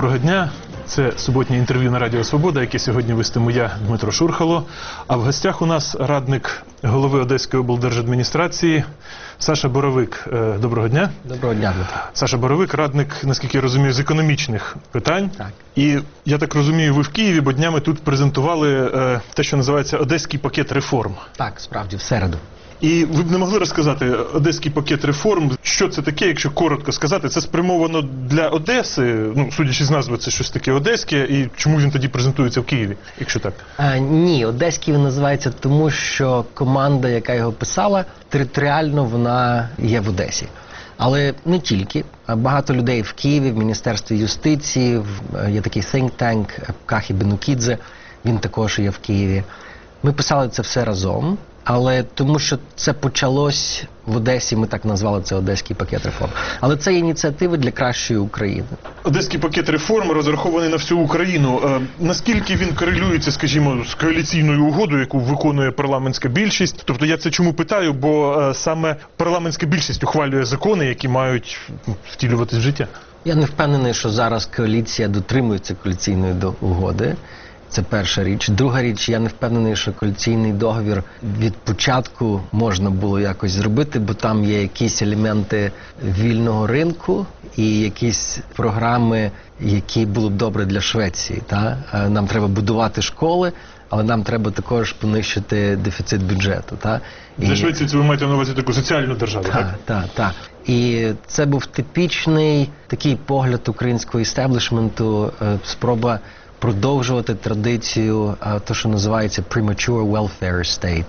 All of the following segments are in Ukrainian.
Доброго дня. Це суботнє інтерв'ю на Радіо Свобода, яке сьогодні вестиму я, Дмитро Шурхало. А в гостях у нас радник голови Одеської облдержадміністрації Саша Боровик. Доброго дня. Доброго дня, Дмитро. Саша Боровик, радник, наскільки я розумію, з економічних питань. Так. І, я так розумію, ви в Києві, бо днями тут презентували те, що називається Одеський пакет реформ. Так, справді, в середу. І ви б не могли розказати Одеський пакет реформ, що це таке, якщо коротко сказати, це спрямовано для Одеси, ну, судячи з назви, це щось таке одеське, і чому він тоді презентується в Києві, якщо так? Ні, Одеський він називається тому, що команда, яка його писала, територіально вона є в Одесі. Але не тільки. Багато людей в Києві, в Міністерстві юстиції, є такий think tank Кахі Бенукідзе, він також є в Києві. Ми писали це все разом. Але тому, що це почалось в Одесі, ми так назвали це Одеський пакет реформ. Але це ініціативи для кращої України. Одеський пакет реформ розрахований на всю Україну. Наскільки він корелюється, скажімо, з коаліційною угодою, яку виконує парламентська більшість? Тобто я це чому питаю, бо саме парламентська більшість ухвалює закони, які мають втілюватись в життя. Я не впевнений, що зараз коаліція дотримується коаліційної угоди. Це перша річ. Друга річ, я не впевнений, що коаліційний договір від початку можна було якось зробити, бо там є якісь елементи вільного ринку і якісь програми, які були б добре для Швеції. Та? Нам треба будувати школи, але нам треба також понищити дефіцит бюджету. Та? Для Швеції це ви маєте на увазі таку соціальну державу, так? Так. І це був типічний такий погляд українського істеблішменту, спроба продовжувати традицію, то, що називається premature welfare state.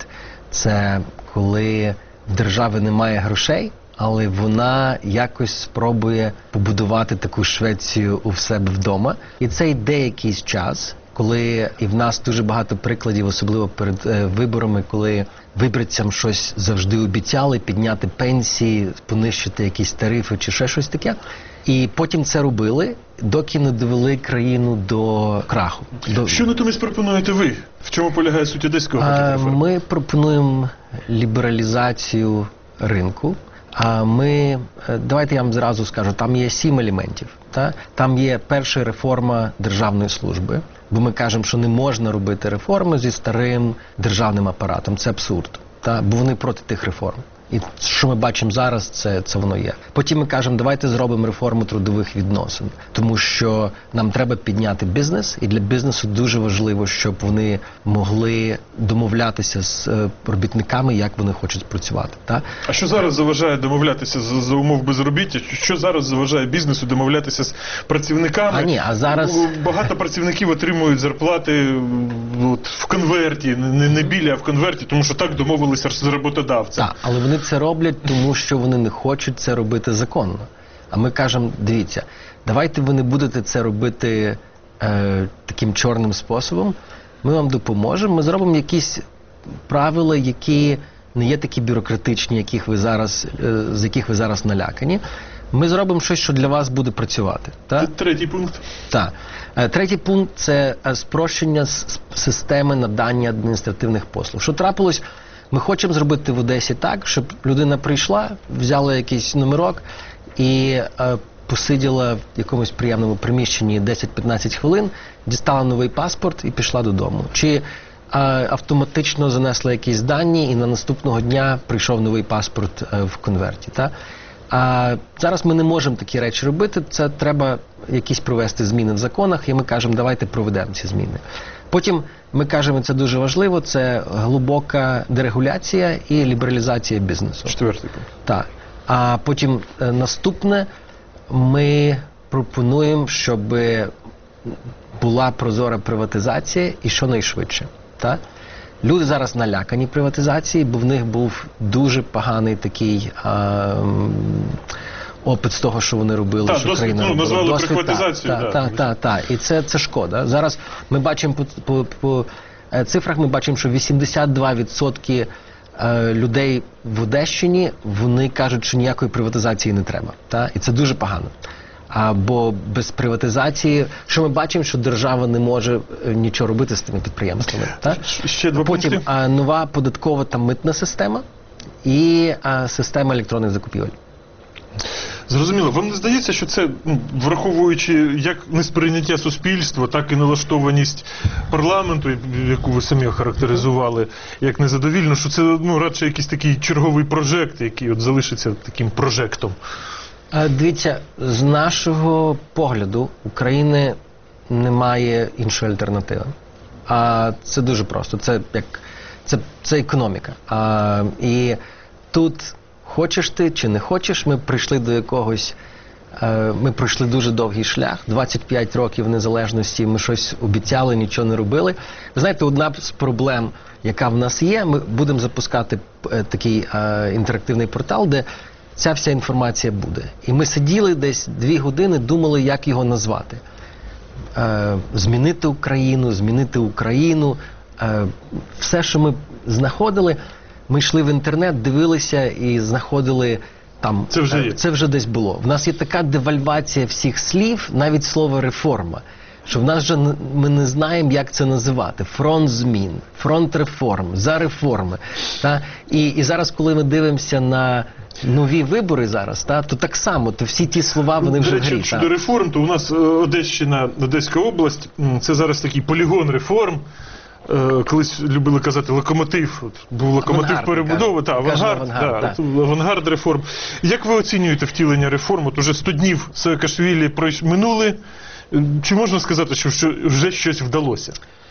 Це коли в держави немає грошей, але вона якось спробує побудувати таку Швецію у себе вдома. І це йде якийсь час, коли і в нас дуже багато прикладів, особливо перед виборами, коли виборцям щось завжди обіцяли, підняти пенсії, понищити якісь тарифи чи ще щось таке. І потім це робили, доки не довели країну до краху. Що натомість пропонуєте ви? В чому полягає суть Одеського пакету реформ? Ми пропонуємо лібералізацію ринку. Давайте я вам зразу скажу, там є 7 елементів. Та? Там є перша реформа державної служби, бо ми кажемо, що не можна робити реформи зі старим державним апаратом. Це абсурд, та? Бо вони проти тих реформ. І що ми бачимо зараз, це воно є. Потім ми кажемо, давайте зробимо реформу трудових відносин, тому що нам треба підняти бізнес, і для бізнесу дуже важливо, щоб вони могли домовлятися з робітниками, як вони хочуть працювати. Так? А що зараз заважає домовлятися за умов безробіття? Що зараз заважає бізнесу домовлятися з працівниками? Багато працівників отримують зарплати в конверті, не біля, а в конверті, тому що так домовилися з роботодавцем. Так, але вони це роблять, тому що вони не хочуть це робити законно. А ми кажемо, дивіться, давайте ви не будете це робити таким чорним способом, ми вам допоможемо, ми зробимо якісь правила, які не є такі бюрократичні, з яких ви зараз налякані. Ми зробимо щось, що для вас буде працювати. Це третій пункт. Так. Третій пункт – це спрощення системи надання адміністративних послуг. Що трапилось? Ми хочемо зробити в Одесі так, щоб людина прийшла, взяла якийсь номерок і посиділа в якомусь приємному приміщенні 10-15 хвилин, дістала новий паспорт і пішла додому. Чи автоматично занесла якісь дані і на наступного дня прийшов новий паспорт в конверті. Та? Зараз ми не можемо такі речі робити, це треба якісь провести зміни в законах, і ми кажемо, давайте проведемо ці зміни. Потім ми кажемо, це дуже важливо, це глибока дерегуляція і лібералізація бізнесу. Четвертий пункт. Так. А потім наступне, ми пропонуємо, щоб була прозора приватизація і щонайшвидше. Так? Люди зараз налякані приватизації, бо в них був дуже поганий такий опит з того, що вони робили, що країна робила. Назвали приватизацію. Так. І це шкода. Зараз ми бачимо по цифрах, ми бачимо, що 82% людей в Одещині, вони кажуть, що ніякої приватизації не треба. Та? І це дуже погано. Бо без приватизації, що ми бачимо, що держава не може нічого робити з тими підприємствами. Так? Ще два пункти. Потім нова податкова та митна система і система електронних закупівель. Зрозуміло. Вам не здається, що це, враховуючи як несприйняття суспільства, так і налаштованість парламенту, яку ви самі охарактеризували як незадовільно, що це радше якийсь такий черговий прожект, який от залишиться таким прожектом? Дивіться, з нашого погляду України немає іншої альтернативи. А це дуже просто. Це економіка. І тут хочеш ти чи не хочеш, ми прийшли до якогось, ми пройшли дуже довгий шлях, 25 років незалежності, ми щось обіцяли, нічого не робили. Ви знаєте, одна з проблем, яка в нас є, ми будемо запускати такий інтерактивний портал, де ця вся інформація буде. І ми сиділи десь 2 години, думали, як його назвати. Змінити Україну. Все, що ми знаходили, ми йшли в інтернет, дивилися і знаходили там. Це вже десь було. В нас є така девальвація всіх слів, навіть слово реформа, що в нас вже ми не знаємо, як це називати. Фронт змін, фронт реформ, за реформи. І зараз, коли ми дивимося на нові вибори зараз, то так само, то всі ті слова, вони вже грі. Щодо реформ, то у нас Одещина, Одеська область, це зараз такий полігон реформ. Колись любили казати локомотив, був локомотив перебудови, авангард реформ. Як ви оцінюєте втілення реформ? От уже 100 днів Саакашвілі минули. Чи можна сказати, що вже щось вдалося?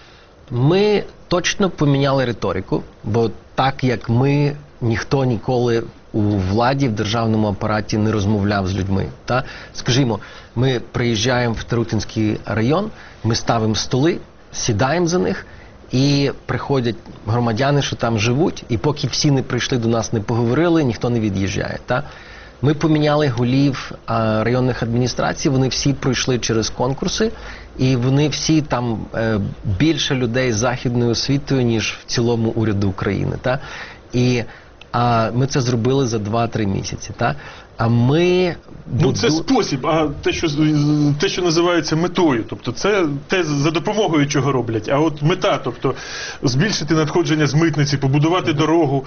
Ми точно поміняли риторику, бо так як ми, ніхто ніколи у владі, в державному апараті не розмовляв з людьми. Скажімо, ми приїжджаємо в Тарутинський район, ми ставимо столи, сідаємо за них, і приходять громадяни, що там живуть, і поки всі не прийшли до нас, не поговорили, ніхто не від'їжджає. Ми поміняли голів районних адміністрацій, вони всі пройшли через конкурси, і вони всі там більше людей з західною освітою, ніж в цілому уряду України. І ми це зробили за 2-3 місяці. А ми... це спосіб, а те, що називається метою, тобто це те, за допомогою чого роблять, а от мета, тобто збільшити надходження з митниці, побудувати дорогу,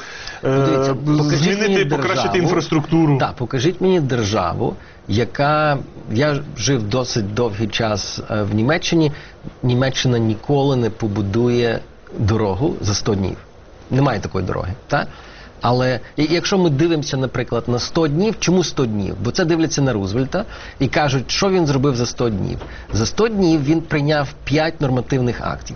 змінити, покращити інфраструктуру. Так, покажіть мені державу, яка... Я жив досить довгий час в Німеччині, Німеччина ніколи не побудує дорогу за 100 днів. Немає такої дороги, так? Але якщо ми дивимося, наприклад, на 100 днів, чому 100 днів? Бо це дивляться на Рузвельта і кажуть, що він зробив за 100 днів. За 100 днів він прийняв 5 нормативних актів.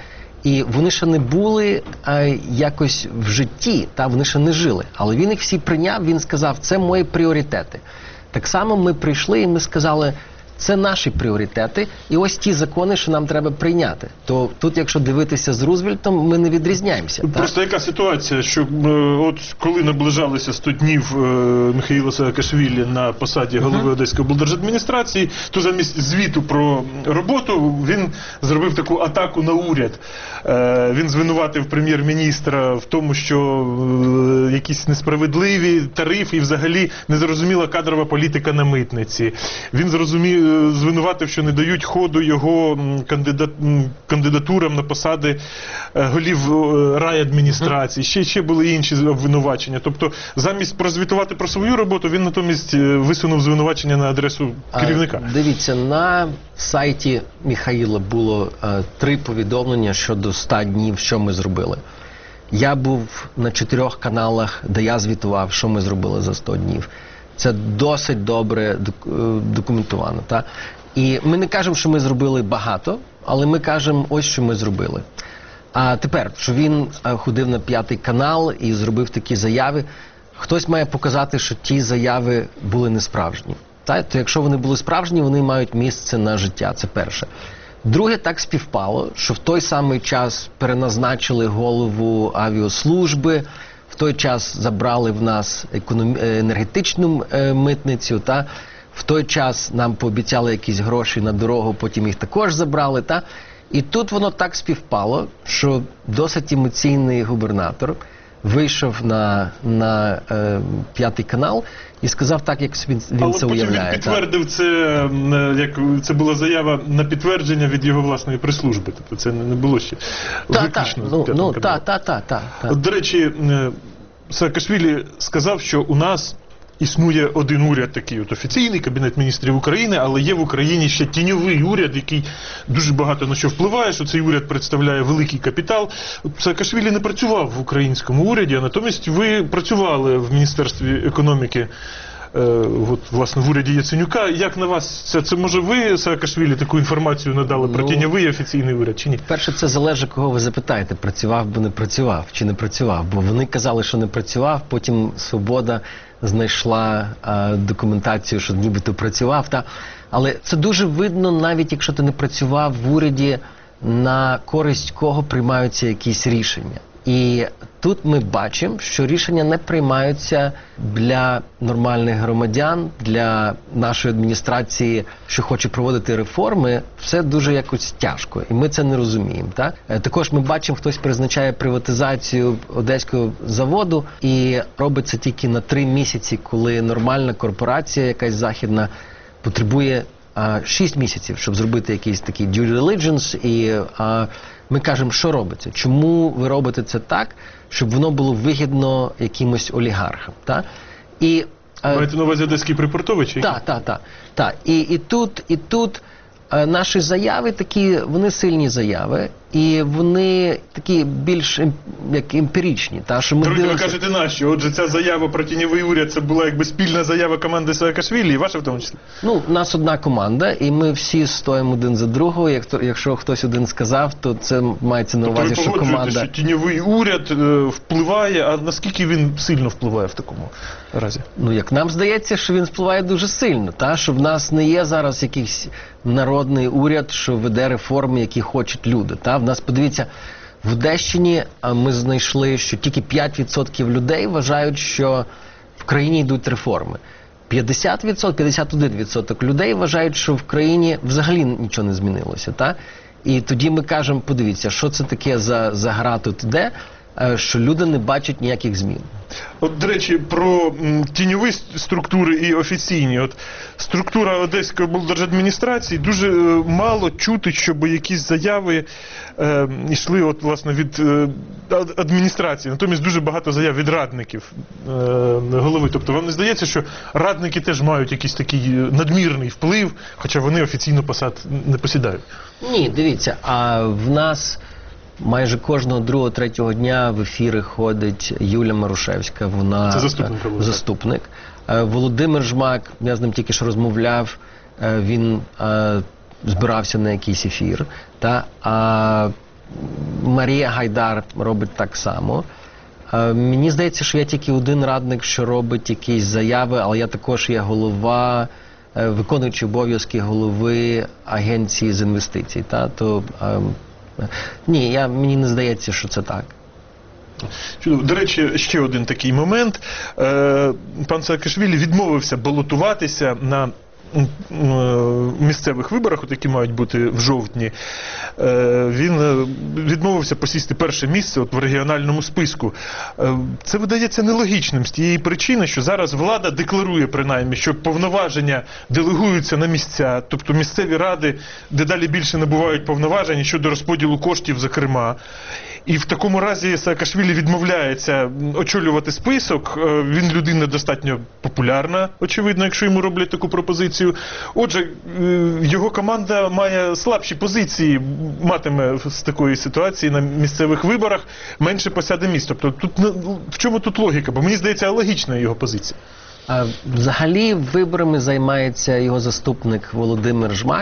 І вони ще не були якось в житті, вони ще не жили. Але він їх всі прийняв, він сказав, це мої пріоритети. Так само ми прийшли і ми сказали, це наші пріоритети, і ось ті закони, що нам треба прийняти. То тут, якщо дивитися з Рузвельтом, ми не відрізняємося. Просто яка ситуація, що от коли наближалися 100 днів Михайла Саакашвілі на посаді голови Одеської облдержадміністрації, то замість звіту про роботу він зробив таку атаку на уряд. Він звинуватив прем'єр-міністра в тому, що якісь несправедливі тарифи і взагалі незрозуміла кадрова політика на митниці. Він звинуватив, що не дають ходу його кандидатурам на посади голів райадміністрації. Ще були інші обвинувачення. Тобто, замість прозвітувати про свою роботу, він натомість висунув звинувачення на адресу керівника. Дивіться, на сайті Михайла було 3 повідомлення щодо 100 днів, що ми зробили. Я був на 4 каналах, де я звітував, що ми зробили за 100 днів. Це досить добре документовано. І ми не кажемо, що ми зробили багато, але ми кажемо, ось що ми зробили. А тепер, що він ходив на 5 канал і зробив такі заяви, хтось має показати, що ті заяви були несправжні. То якщо вони були справжні, вони мають місце на життя, це перше. Друге, так співпало, що в той самий час переназначили голову авіаслужби, в той час забрали в нас енергетичну митницю, в той час нам пообіцяли якісь гроші на дорогу, потім їх також забрали. І тут воно так співпало, що досить емоційний губернатор вийшов на 5 канал і сказав так, як він це уявляє. Але потім він підтвердив це, як це була заява на підтвердження від його власної прес-служби. Тобто це не було ще виключно. Так. До речі, Саакашвілі сказав, що у нас існує один уряд такий от офіційний, Кабінет міністрів України, але є в Україні ще тіньовий уряд, який дуже багато на що впливає, що цей уряд представляє великий капітал. Саакашвілі не працював в українському уряді, а натомість ви працювали в Міністерстві економіки, власне, в уряді Яценюка. Як на вас це може ви, Саакашвілі, таку інформацію надали про тіньовий офіційний уряд, чи ні? Перше, це залежить, кого ви запитаєте, працював би не працював, чи не працював. Бо вони казали, що не працював, потім Свобода знайшла документацію, що нібито працював. Але це дуже видно, навіть якщо ти не працював в уряді, на користь кого приймаються якісь рішення. І тут ми бачимо, що рішення не приймаються для нормальних громадян, для нашої адміністрації, що хоче проводити реформи, все дуже якось тяжко. І ми це не розуміємо. Так? Також ми бачимо, хтось призначає приватизацію Одеського заводу і робить це тільки на 3 місяці, коли нормальна корпорація, якась західна, потребує 6 місяців, щоб зробити якийсь такий due diligence, і ми кажемо, що робиться? Чому ви робите це так, щоб воно було вигідно якимось олігархам? Та? І, маєте на увазі Одеський припортович? Так. І тут наші заяви такі, вони сильні заяви, і вони такі більш як емпіричні. Друзі, ви кажете наші. Отже, ця заява про тіньовий уряд, це була якби спільна заява команди Саакашвілі, і ваша в тому числі? У нас одна команда, і ми всі стоїмо один за другого. Якщо хтось один сказав, то це мається на увазі, що команда... Ви що тіньовий уряд впливає, а наскільки він сильно впливає в такому разі? Як нам здається, що він впливає дуже сильно, що в нас не є зараз якийсь народний уряд, що веде реформи, які хочуть люди. В нас, подивіться, в Одещині ми знайшли, що тільки 5% людей вважають, що в країні йдуть реформи. 51% людей вважають, що в країні взагалі нічого не змінилося. І тоді ми кажемо, подивіться, що це таке за гра тут іде, що люди не бачать ніяких змін. От, до речі, про тіньові структури і офіційні. От структура Одеської облдержадміністрації дуже мало чути, щоб якісь заяви йшли от, власне, від адміністрації. Натомість дуже багато заяв від радників голови. Тобто вам не здається, що радники теж мають якийсь такий надмірний вплив, хоча вони офіційно посад не посідають? Ні, дивіться, а в нас... майже кожного 2-3 дня в ефіри ходить Юля Марушевська, вона заступник. Володимир Жмак, я з ним тільки що розмовляв, він збирався на якийсь ефір. А Марія Гайдар робить так само. Мені здається, що я тільки один радник, що робить якісь заяви, але я також є голова, виконуючий обов'язки голови агенції з інвестицій. Ні, мені не здається, що це так. Чудово. До речі, ще один такий момент. Пан Саакашвілі відмовився балотуватися на місцевих виборах, які мають бути в жовтні. Він відмовився посісти перше місце в регіональному списку. Це видається нелогічним з тієї причини, що зараз влада декларує принаймні, що повноваження делегуються на місця, тобто місцеві ради дедалі більше набувають повноважень щодо розподілу коштів, зокрема. І в такому разі Саакашвілі відмовляється очолювати список. Він людина достатньо популярна, очевидно, якщо йому роблять таку пропозицію. Отже, його команда має слабші позиції, матиме з такої ситуації на місцевих виборах, менше посяде місць. Тобто в чому тут логіка? Бо мені здається, логічна його позиція. Взагалі виборами займається його заступник Володимир Жмак.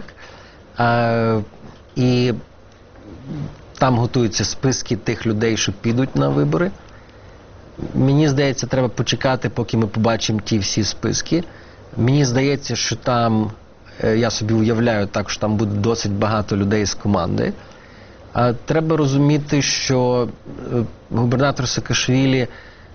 І там готуються списки тих людей, що підуть на вибори. Мені здається, треба почекати, поки ми побачимо ті всі списки. Мені здається, що там, я собі уявляю так, що там буде досить багато людей з команди. Треба розуміти, що губернатор Саакашвілі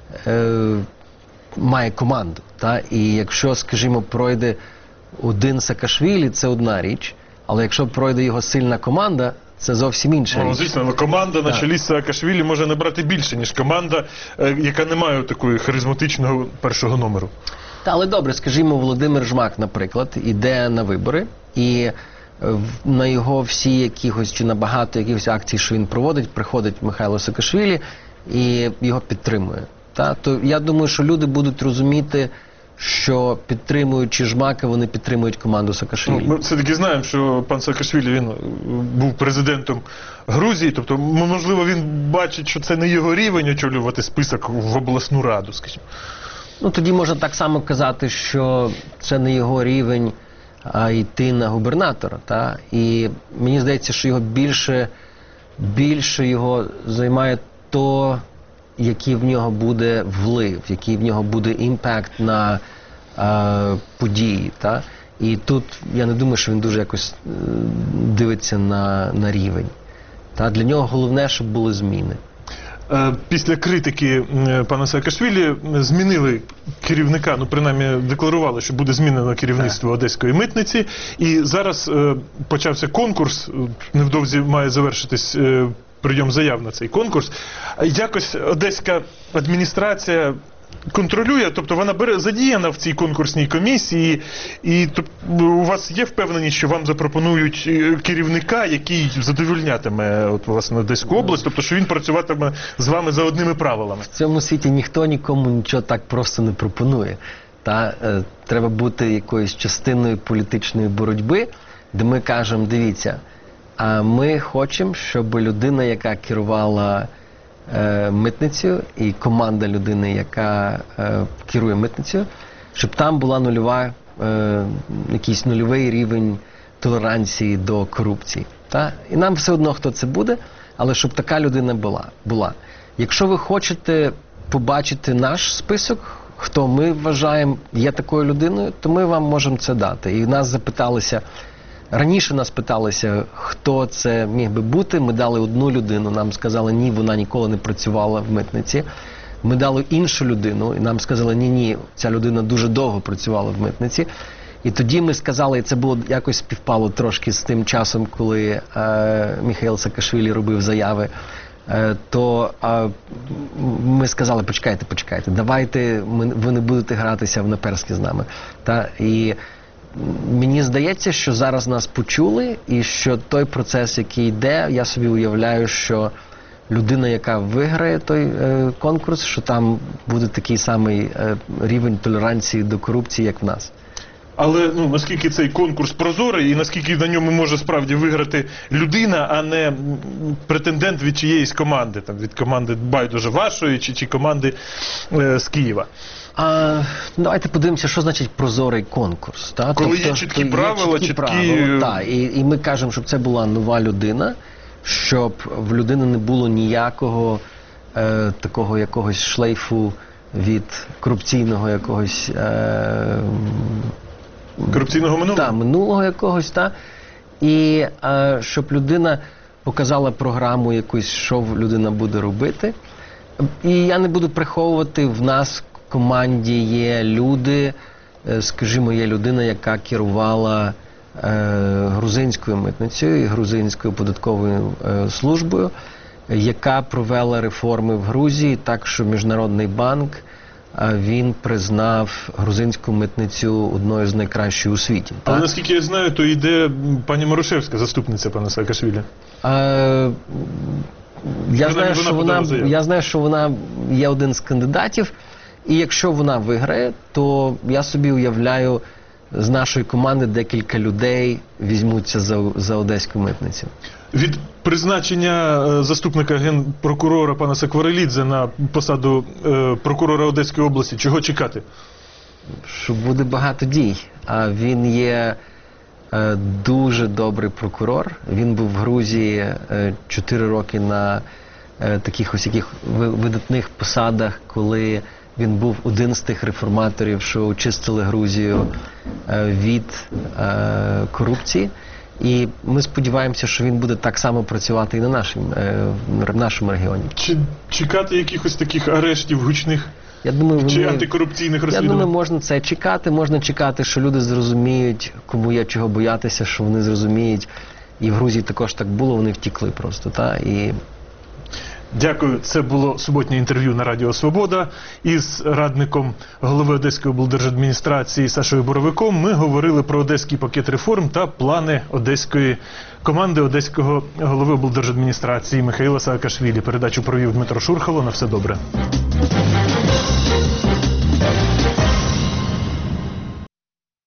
має команду. І якщо, скажімо, пройде один Саакашвілі, це одна річ. Але якщо пройде його сильна команда, це зовсім інша річ. Звісно, але команда на чолі з Саакашвілі може набрати більше, ніж команда, яка не має такої харизматичного першого номеру. Але добре, скажімо, Володимир Жмак, наприклад, іде на вибори, і на його всі якихось, чи на багато якихось акцій, що він проводить, приходить Михайло Саакашвілі і його підтримує. То я думаю, що люди будуть розуміти, що підтримуючи Жмака, вони підтримують команду Саакашвілі. Ми все-таки знаємо, що пан Саакашвілі, він був президентом Грузії, тобто, можливо, він бачить, що це не його рівень очолювати список в обласну раду, скажімо. Ну, тоді можна так само казати, що це не його рівень, а йти на губернатора. Та? І мені здається, що його більше його займає то, який в нього буде вплив, який в нього буде імпакт на події. Та? І тут я не думаю, що він дуже якось дивиться на рівень. Та? Для нього головне, щоб були зміни. Після критики пана Саакашвілі змінили керівника, ну принаймні декларували, що буде змінено керівництво Одеської митниці. І зараз почався конкурс, невдовзі має завершитись прийом заяв на цей конкурс. Якось одеська адміністрація контролює, тобто вона задіяна в цій конкурсній комісії, і у вас є впевненість, що вам запропонують керівника, який задовольнятиме власне Одеську область, тобто що він працюватиме з вами за одними правилами? В цьому світі ніхто нікому нічого так просто не пропонує. Треба бути якоюсь частиною політичної боротьби, де ми кажемо, дивіться, а ми хочемо, щоб людина, яка керувала митницею, і команда людини, яка керує митницею, щоб там була якийсь нульовий рівень толеранції до корупції. І нам все одно, хто це буде, але щоб така людина була. Якщо ви хочете побачити наш список, хто ми вважаємо є такою людиною, то ми вам можемо це дати. І нас запиталися, раніше нас питалися, хто це міг би бути. Ми дали одну людину, нам сказали, ні, вона ніколи не працювала в митниці. Ми дали іншу людину, і нам сказали, ні, ця людина дуже довго працювала в митниці. І тоді ми сказали, і це було якось співпало трошки з тим часом, коли Міхаїл Саакашвілі робив заяви, то ми сказали, почекайте, давайте, ви не будете гратися в наперстки з нами. І мені здається, що зараз нас почули, і що той процес, який йде, я собі уявляю, що людина, яка виграє той конкурс, що там буде такий самий рівень толеранції до корупції, як в нас. Але наскільки цей конкурс прозорий і наскільки на ньому може справді виграти людина, а не претендент від чиєїсь команди, від команди байдуже вашої чи команди з Києва? Давайте подивимося, що значить прозорий конкурс. Коли є чіткі правила, і ми кажемо, щоб це була нова людина, щоб в людини не було ніякого такого якогось шлейфу від корупційного якогось корупційного минулого? Минулого якогось, і щоб людина показала програму якусь, що людина буде робити. І я не буду приховувати, в нас в команді є люди, скажімо, є людина, яка керувала грузинською митницею і грузинською податковою службою, яка провела реформи в Грузії, так що Міжнародний банк, він признав грузинську митницю одною з найкращих у світі. Але наскільки я знаю, то йде пані Марушевська, заступниця пана Саакашвілі. Я знаю, що вона є один з кандидатів, і якщо вона виграє, то я собі уявляю, з нашої команди декілька людей візьмуться за Одеську митницю. Від призначення заступника генпрокурора пана Сакварелідзе на посаду прокурора Одеської області, чого чекати? Що буде багато дій. Він є дуже добрий прокурор. Він був в Грузії 4 роки на таких ось яких видатних посадах, коли він був один з тих реформаторів, що очистили Грузію від корупції. І ми сподіваємося, що він буде так само працювати і в нашому регіоні. Чи чекати якихось таких арештів гучних? Чи антикорупційних розслідувань? Я думаю, можна це чекати. Можна чекати, що люди зрозуміють, кому є чого боятися, що вони зрозуміють. І в Грузії також так було, вони втікли просто. Дякую. Це було суботнє інтерв'ю на Радіо Свобода із радником голови Одеської облдержадміністрації Сашою Боровиком. Ми говорили про одеський пакет реформ та плани одеської команди одеського голови облдержадміністрації Міхаїла Саакашвілі. Передачу провів Дмитро Шурхало. На все добре.